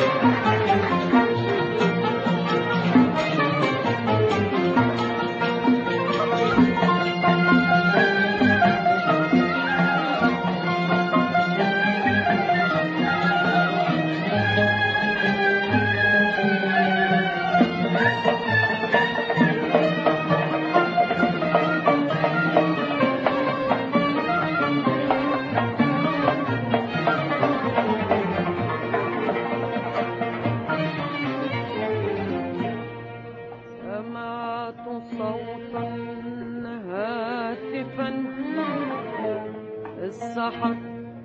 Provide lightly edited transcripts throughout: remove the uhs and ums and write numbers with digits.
السحر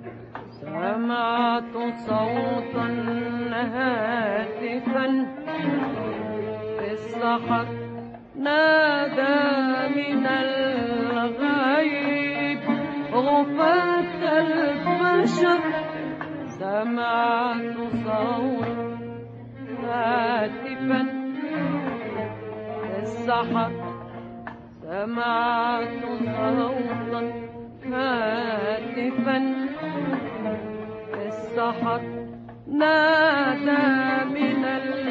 سمعت صوتا هاتفا في السحر نادى من الغيب غفاة البشر سمعت صوتا هاتفا في السحر سمعت صوتا هاتفا في السحر نادى من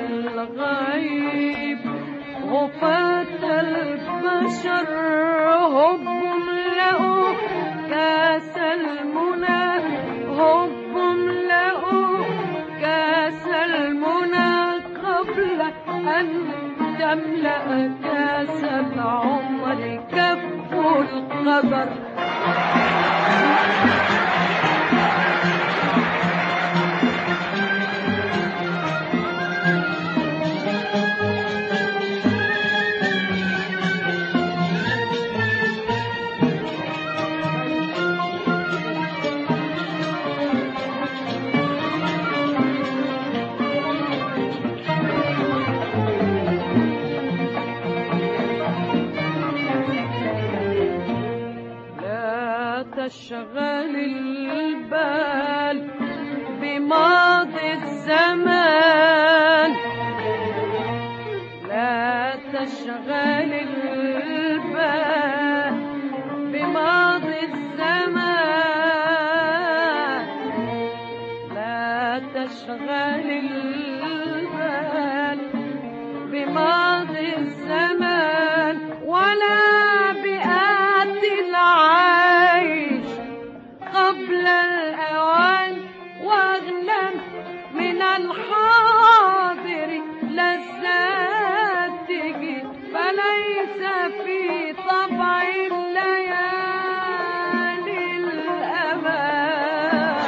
الغيب غفاة البشر هب املأوا كاس المنى هب املأوا كاس المنى قبل أن تملأ كاس العمر كف القدر تشغل البال بماضي الزمان لا تشغل البال بماضي الزمان لا تشغل البال بماضي الزمان ولا بآتي العيش قبل الأوان واغنم من الحاضر لذاته فليس في طبع الليالي الأمان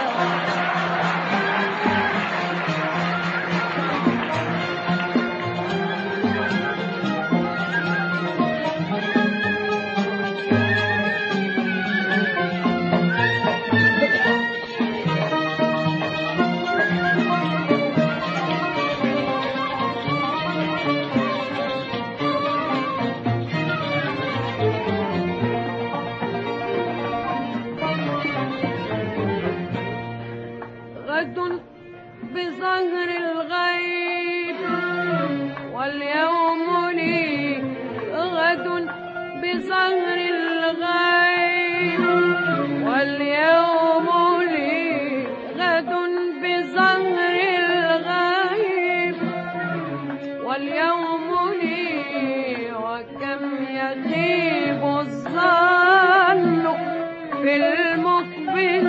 بظهر الغيب واليوم لي غد بظهر الغيب واليوم لي غد بظهر الغيب واليوم لي وكم يغيب الظن في المقبل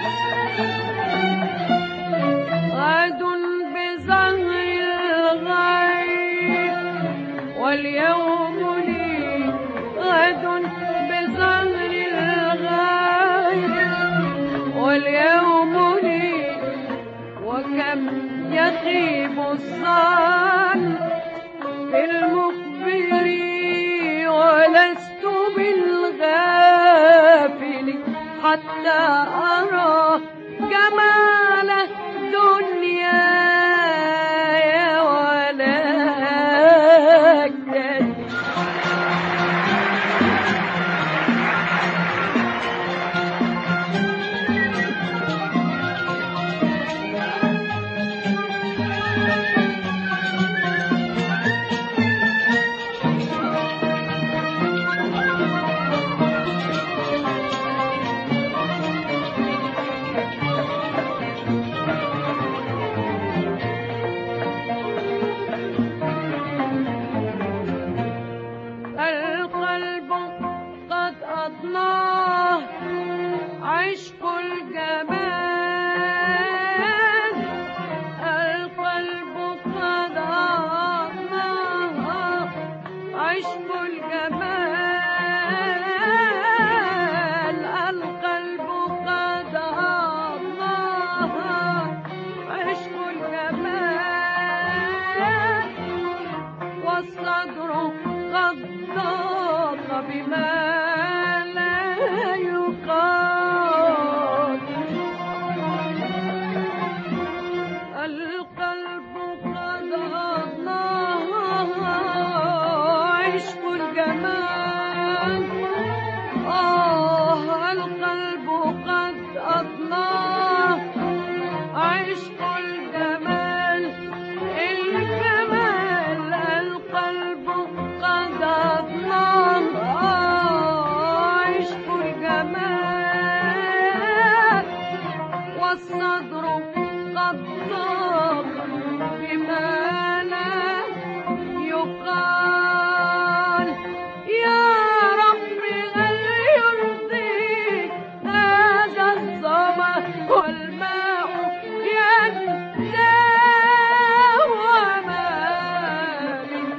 غد بظهر الغيب واليوم لي غد بظهر الغيب واليوم لي وكم يغيب الظن في المقبل ولست بالغافل حتى أرى جمال الدنيا ولكن القلب قد أضناه عشق الجمال. القلب قد أضناه عشق الجمال. الجمال القلب قد أضناه عشق الجمال. والصدر قد ضاق بما لا يقال. يا رب هل يرضيك هذا الظما والماء ينزى وما من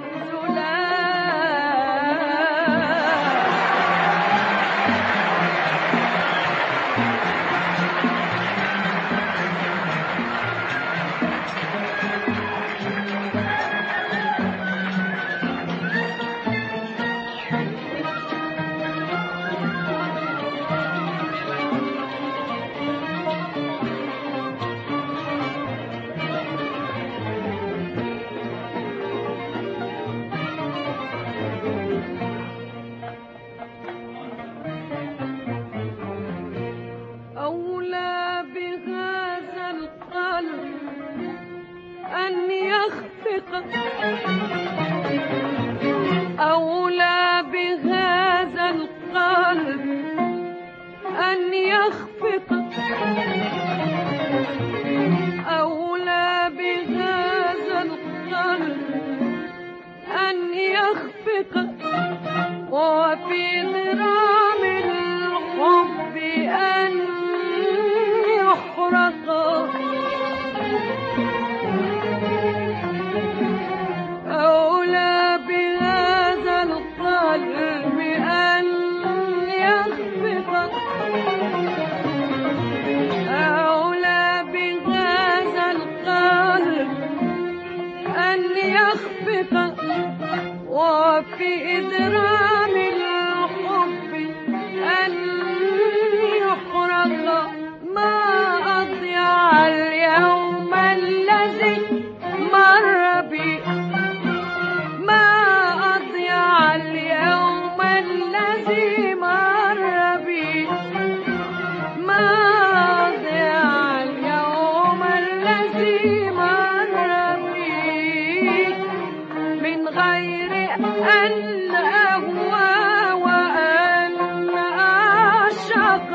أولى بهذا القلب أن يخفق. أولى بهذا القلب أن يخفق. أولى بهذا القلب أن يخفق. وفي ضرام الحب أن يحرق. أولى بهذا القلب أن يخفق. أولى بهذا القلب أن يخفق. وفي إدرام الحب أن يحرق. ما أضيع اليوم الذي مر بي. ما أضيع اليوم الذي مر بي. ما أضيع اليوم الذي مر بي من غير أن أهوى وأن أعشق.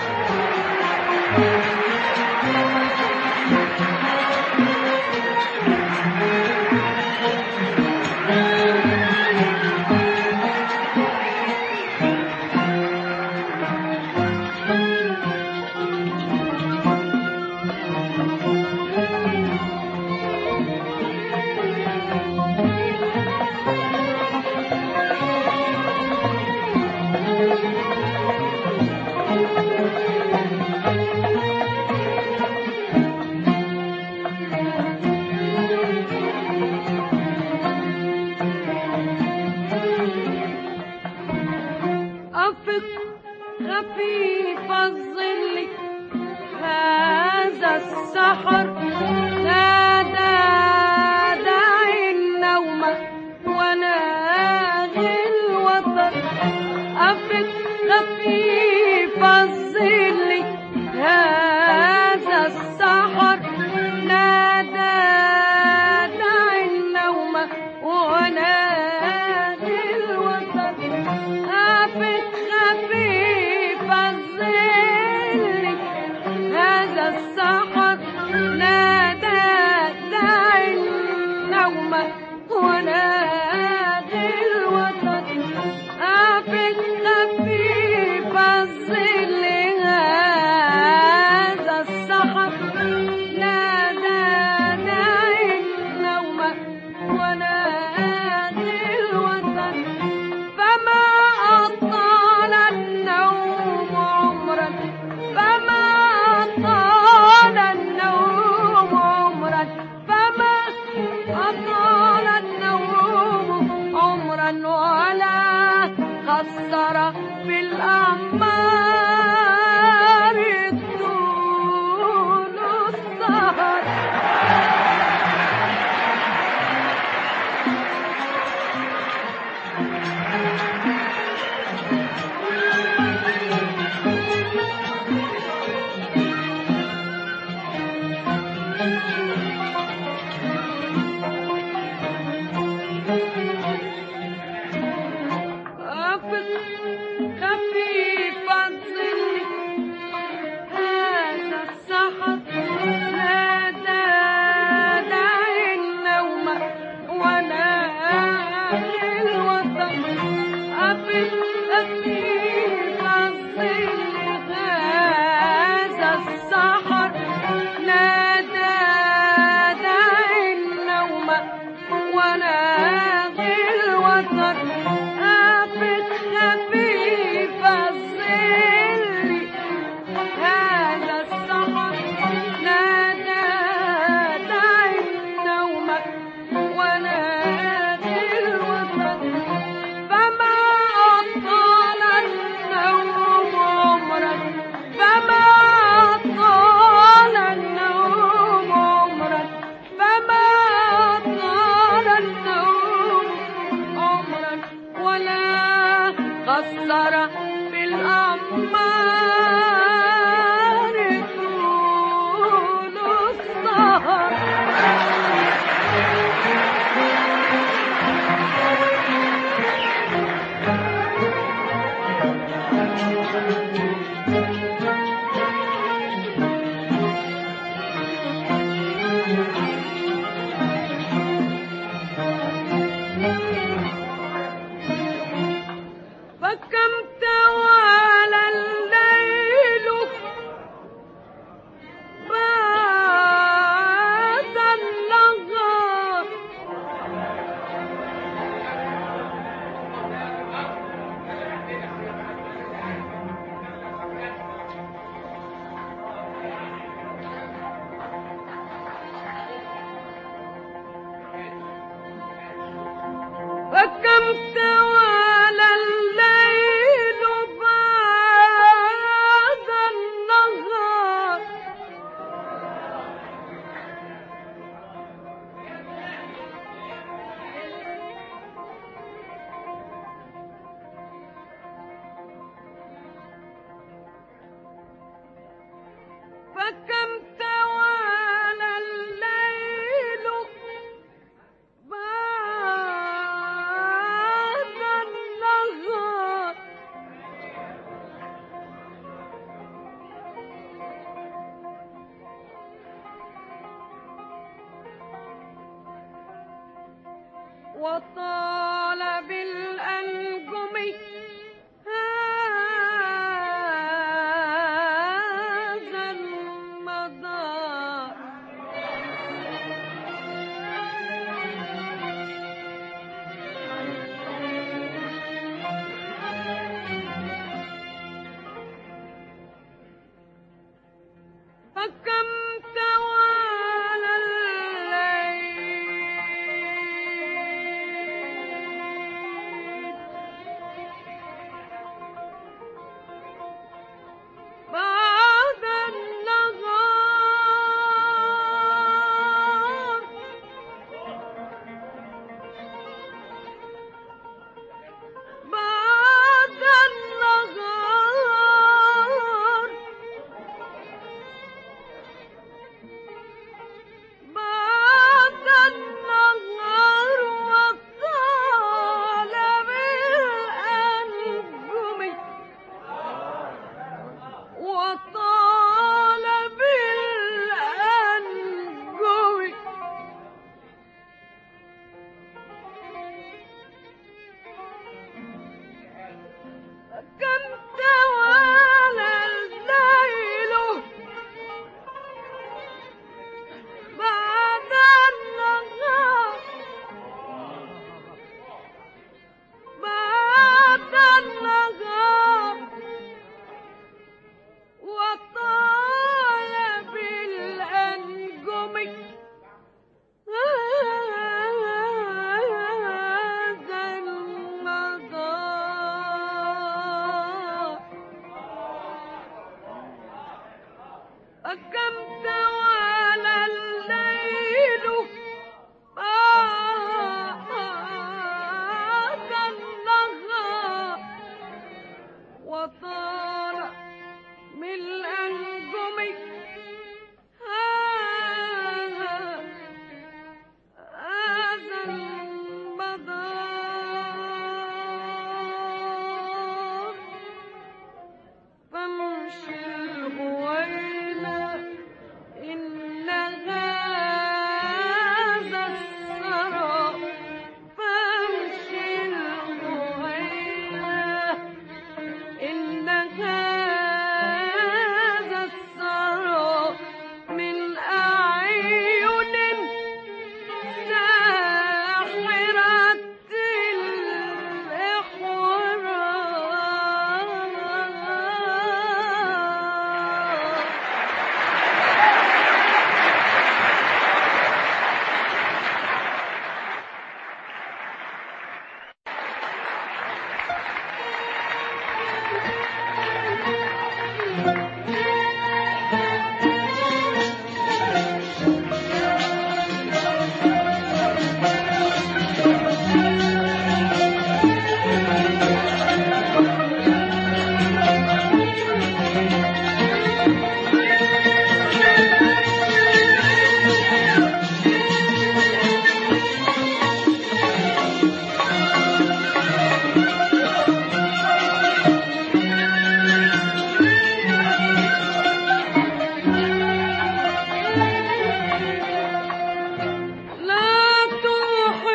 أفق خفيف الظل هذا السحر. نادى داعي النوم وناغي الوطن. أفق خفيف الظل هذا السحر. نادى داعي النوم وناغي الوطن. أفق خفيف الظل هذا السحر. أفق خفيف الظل هذا السحر نادى داعي النوم ونادي الوطن أفق خفيف الظل هذا السحر نادى داعي النوم ونادي الوطن أفق خفيف الظل هذا السحر نادى داعي النوم ونادي الوطن فما أطال النوم عمرك فما أطال النوم عمرك فما أطال النوم عمرك ولا قصر في الأعمار طول السهر فكم توالى الليل بعد النهار فكم توالى الليل بعد النهار فكم توالى الليل بعد النهار وطال بالأنجم هذا المدار فكم توالى الليل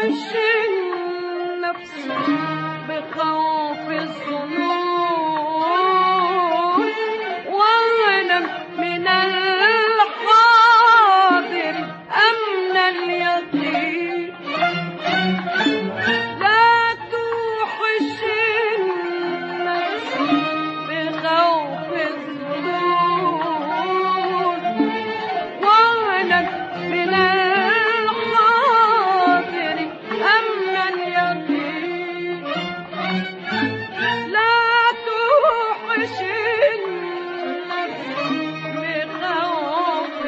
توحش النفس بخوف الظنون واغنم من الحاضر أمن اليقين لا توحش النفس بخوف الظنون واغنم من الحاضر أمن اليقين لا توحش النفس بخوف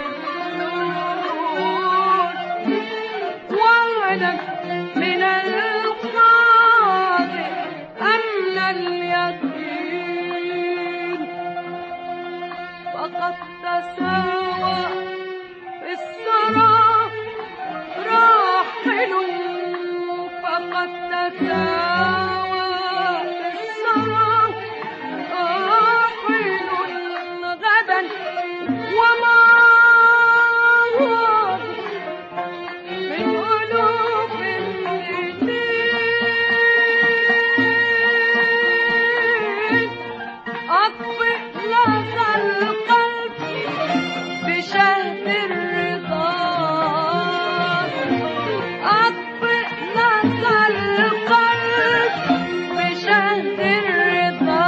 الظنون واغنم من الحاضر أمن اليقين فقد تساوى في الثرى راحل فقد تساوى في الثرى راحل غدا وما هو من ألوف السنين أطفئ لظى القلب بشهد الرضا أطفئ لظى القلب بشهد الرضا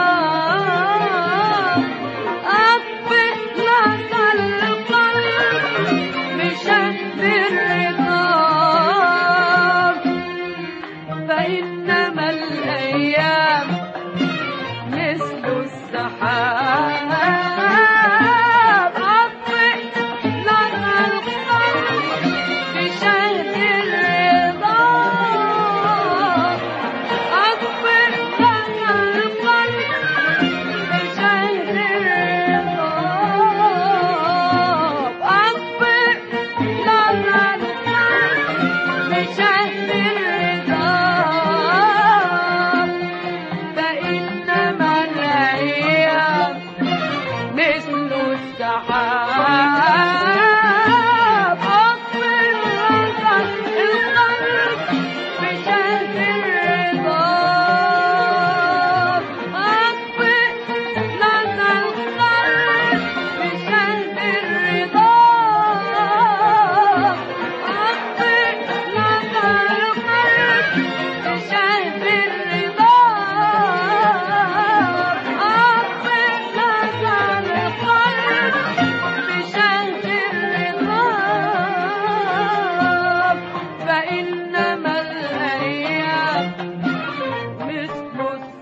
أطفئ لظى القلب بشهد الرضا فإنما الأيام مثل السحاب أطفئ لظى القلب بشهد الرضا أطفئ لظى القلب بشهد الرضا أطفئ لظى القلب بشهد الرضا فإنما الأيام مثل السحاب أطفئ لظى القلب بشهد الرضا أطفئ لظى القلب بشهد الرضا أطفئ لظى القلب بشهد الرضا أطفئ لظى القلب بشهد الرضا فإنما الأيام مثل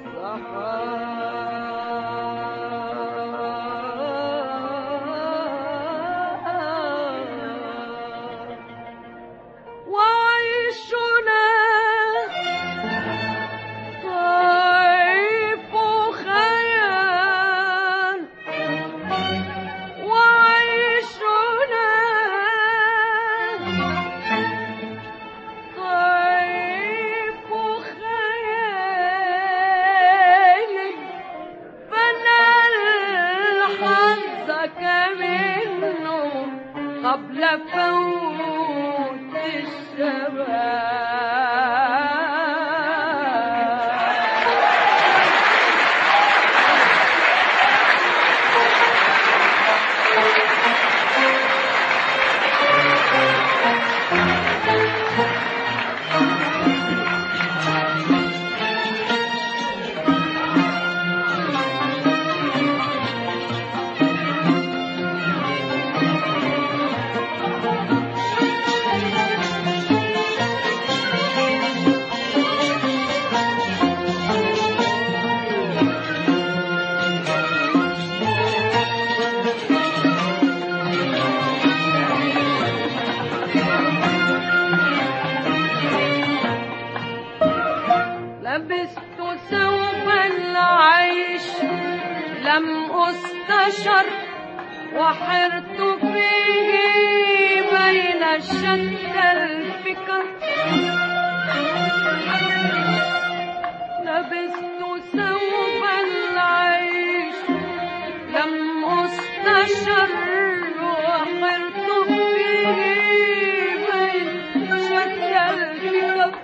السحاب وعيشنا طيف خيال وعيشنا طيف خيال فنال حظك منه قبل فوت الشباب لبست ثوب العيش لم أستشر وحرت فيه بين شتى الفكر لبست ثوب العيش لم أستشر وحرت فيه بين شتى الفكر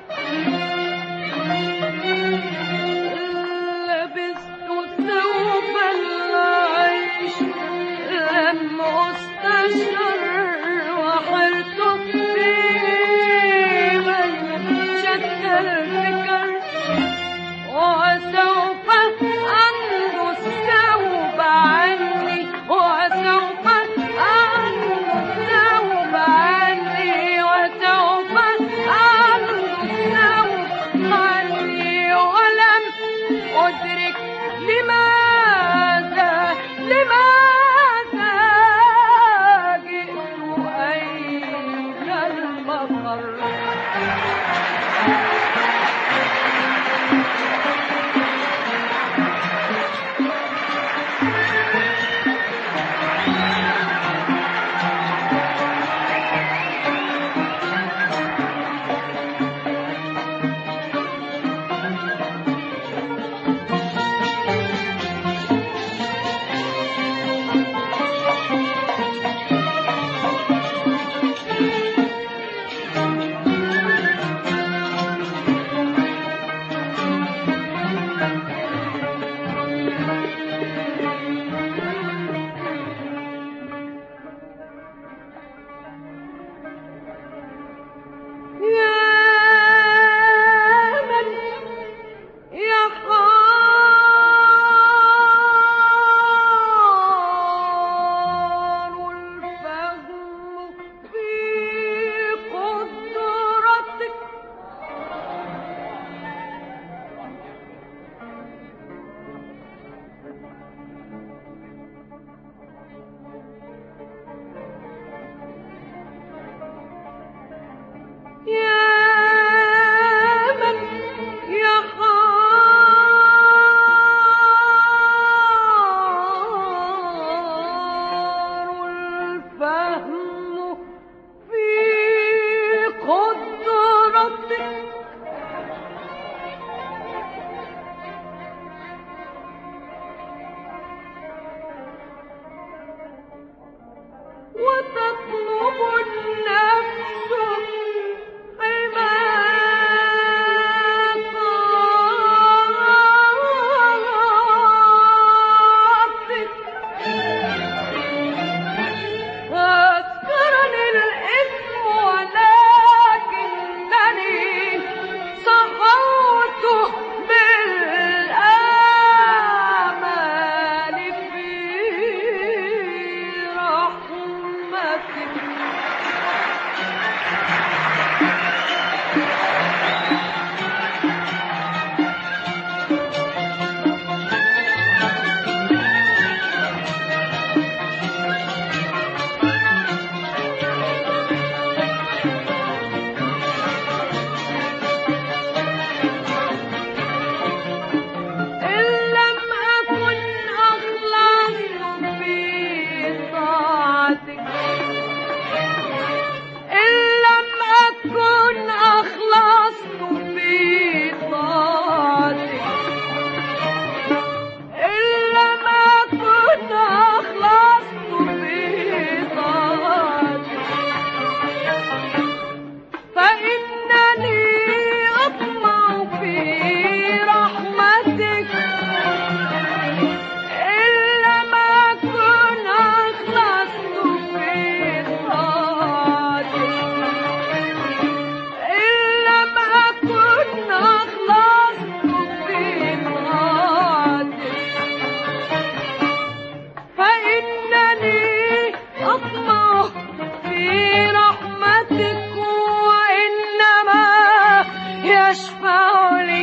يشفع لي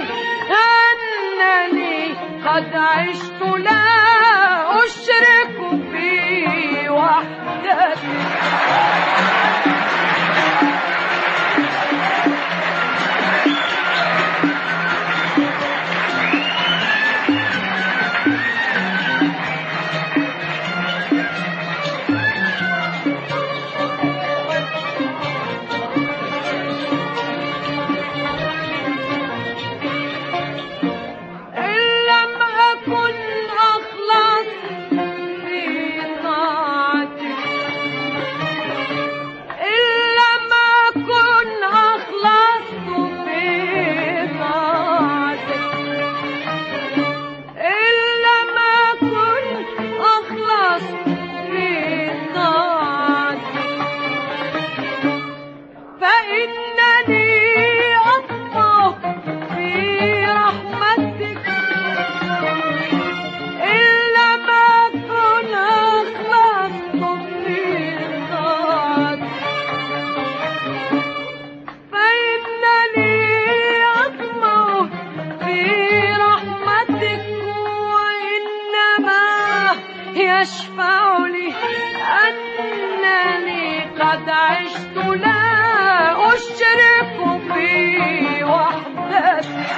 أنني قد عشت لا أشرك في وحدتي. يشفع لي أنني قد عشت لا أشرك في وحدتي.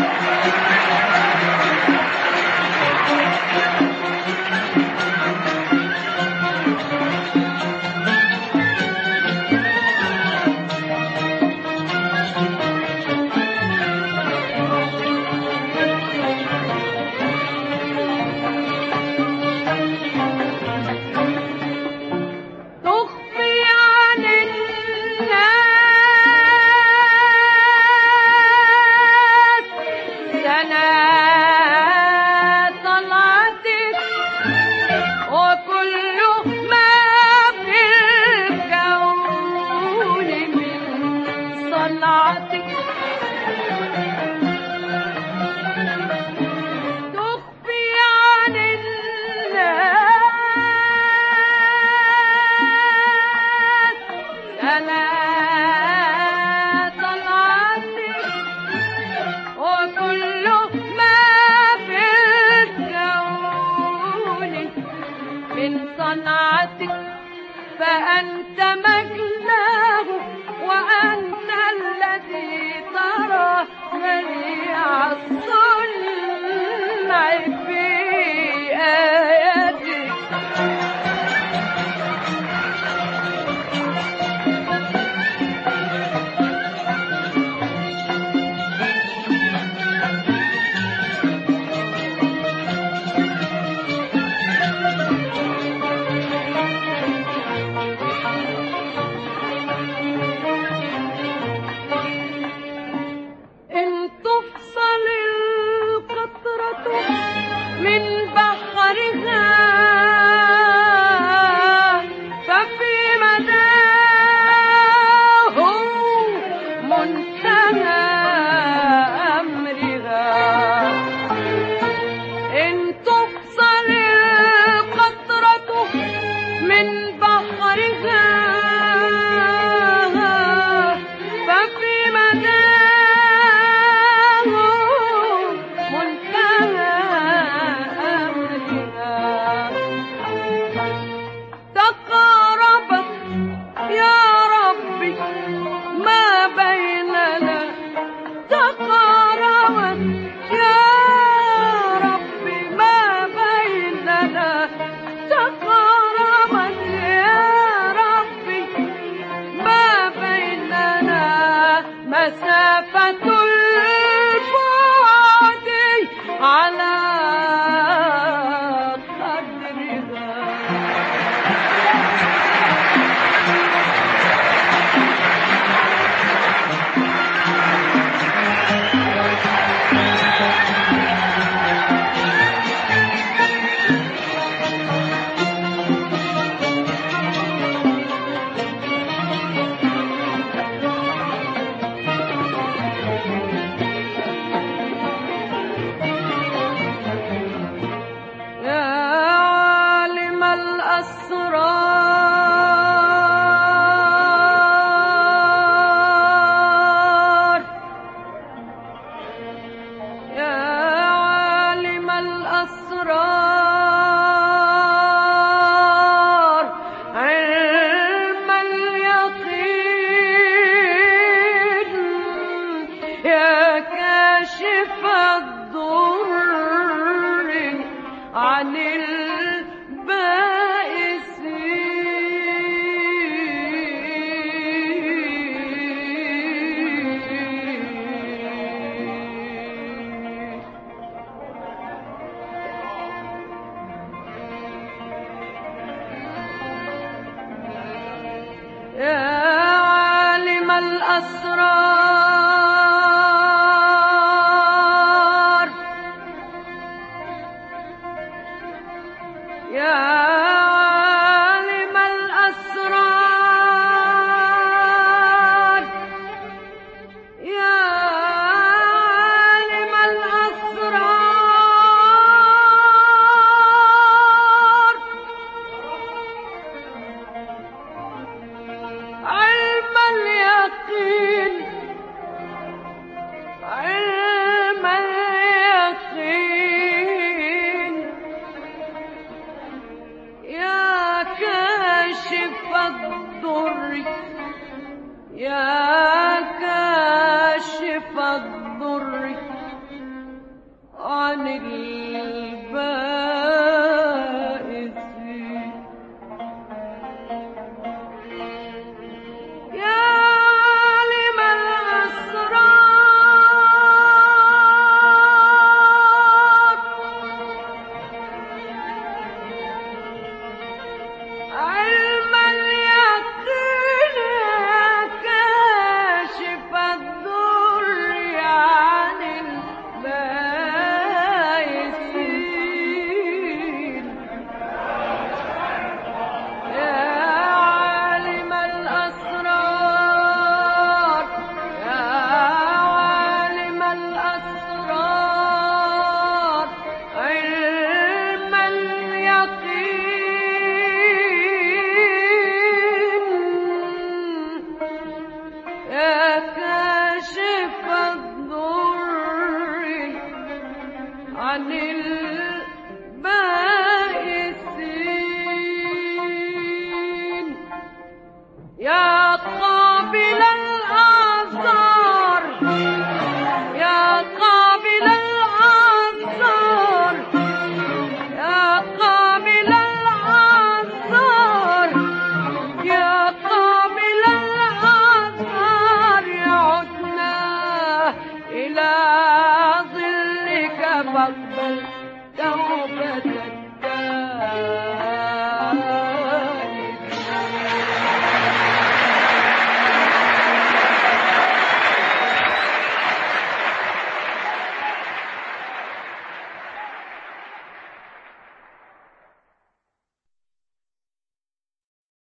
فأنت مجناه وأنت الذي ترى منيع الصنع في آياتك. كاشف الضر عن يا عالم الأسرار